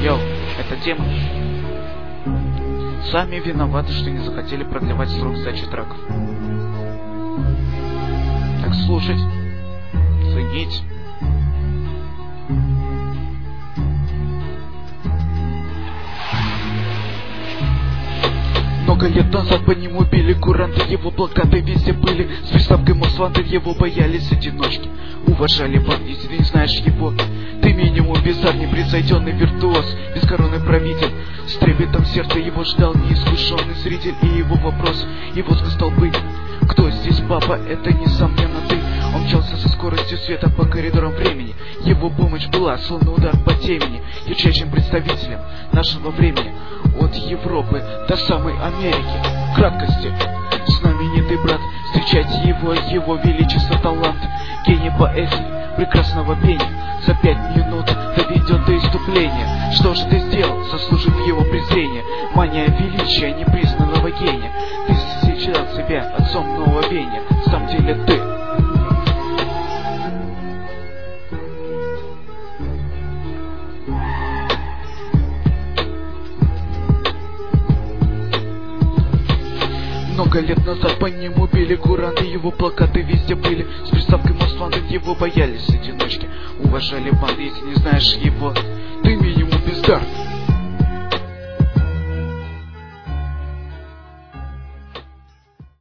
Йоу, это Дима. Сами виноваты, что не захотели продлевать срок сдачи треков. Так слушать, ценить. Много лет назад по нему били куранты, его плакаты везде были с приставкой Мосванты, его боялись одиночки, уважали банд, если не знаешь его. Ты минимум бездар, непревзойденный виртуоз, бескоронный правитель. С трепетом сердца его ждал неискушенный зритель, и его вопрос, его стал быть: кто здесь папа? Это несомненно ты. Он мчался со скоростью света по коридорам времени. Его помощь была словно удар по темени, ярчайшим представителем нашего времени. От Европы до самой Америки. В краткости, знаменитый брат, встречайте его величество талант, гений поэзии, прекрасного пения, за 5 минут доведет до иступления. Что же ты сделал, заслужив его презрение? Мания величия непризнанного гения. Ты считал себя отцом нового веяния, в самом деле ты. Много лет назад по нему били куранты, его плакаты везде были с приставкой Мосванты, его боялись одиночки, уважали банды, если не знаешь его. Ты минимум бездар,